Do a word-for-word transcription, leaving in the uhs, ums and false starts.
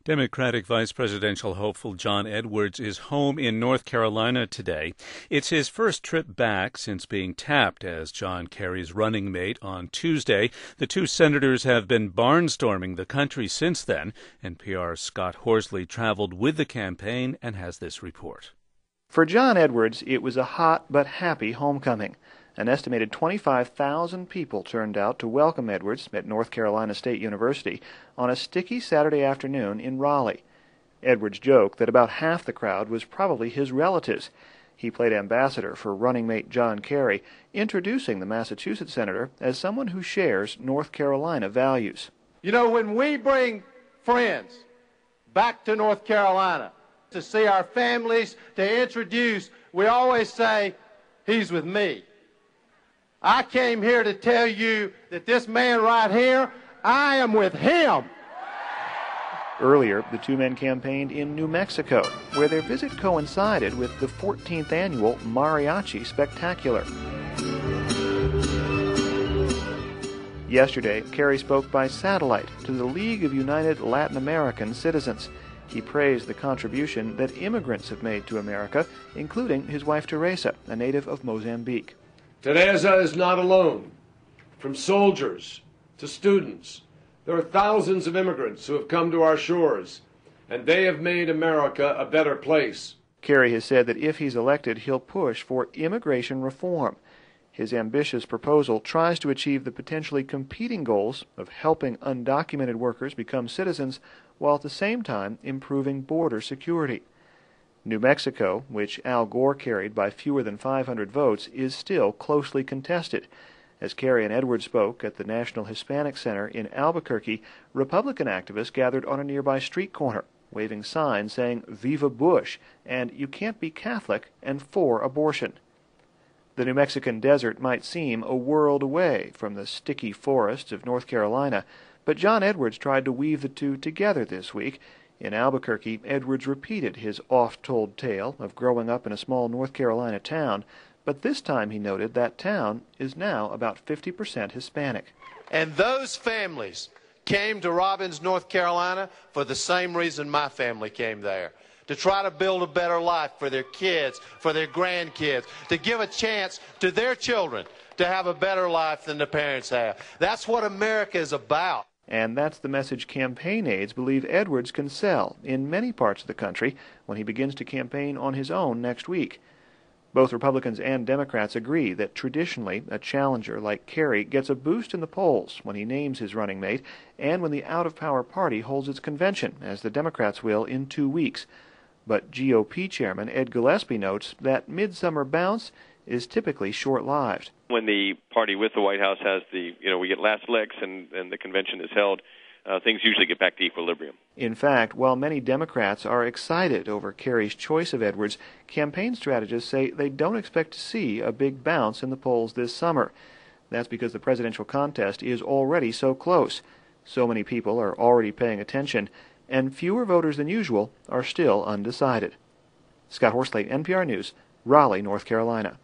Democratic Vice Presidential hopeful John Edwards is home in North Carolina today. It's his first trip back since being tapped as John Kerry's running mate on Tuesday. The two senators have been barnstorming the country since then. N P R's Scott Horsley traveled with the campaign and has this report. For John Edwards, it was a hot but happy homecoming. An estimated twenty-five thousand people turned out to welcome Edwards at North Carolina State University on a sticky Saturday afternoon in Raleigh. Edwards joked that about half the crowd was probably his relatives. He played ambassador for running mate John Kerry, introducing the Massachusetts senator as someone who shares North Carolina values. You know, when we bring friends back to North Carolina to see our families, to introduce, we always say, he's with me. I came here to tell you that this man right here, I am with him. Earlier, the two men campaigned in New Mexico, where their visit coincided with the fourteenth annual Mariachi Spectacular. Yesterday, Kerry spoke by satellite to the League of United Latin American Citizens. He praised the contribution that immigrants have made to America, including his wife Teresa, a native of Mozambique. Teresa is not alone. From soldiers to students, there are thousands of immigrants who have come to our shores, and they have made America a better place. Kerry has said that if he's elected, he'll push for immigration reform. His ambitious proposal tries to achieve the potentially competing goals of helping undocumented workers become citizens while at the same time improving border security. New Mexico, which Al Gore carried by fewer than five hundred votes, is still closely contested. As Kerry and Edwards spoke at the National Hispanic Center in Albuquerque, Republican activists gathered on a nearby street corner, waving signs saying "Viva Bush" and "You can't be Catholic and for abortion." The New Mexican desert might seem a world away from the sticky forests of North Carolina, but John Edwards tried to weave the two together this week. In Albuquerque, Edwards repeated his oft-told tale of growing up in a small North Carolina town, but this time he noted that town is now about fifty percent Hispanic. And those families came to Robbins, North Carolina for the same reason my family came there, to try to build a better life for their kids, for their grandkids, to give a chance to their children to have a better life than the parents have. That's what America is about. And that's the message campaign aides believe Edwards can sell in many parts of the country when he begins to campaign on his own next week. Both Republicans and Democrats agree that traditionally a challenger like Kerry gets a boost in the polls when he names his running mate and when the out-of-power party holds its convention, as the Democrats will in two weeks. But G O P Chairman Ed Gillespie notes that midsummer bounce is typically short-lived. When the party with the White House has the, you know, we get last licks and, and the convention is held, uh, things usually get back to equilibrium. In fact, while many Democrats are excited over Kerry's choice of Edwards, campaign strategists say they don't expect to see a big bounce in the polls this summer. That's because the presidential contest is already so close. So many people are already paying attention, and fewer voters than usual are still undecided. Scott Horsley, N P R News, Raleigh, North Carolina.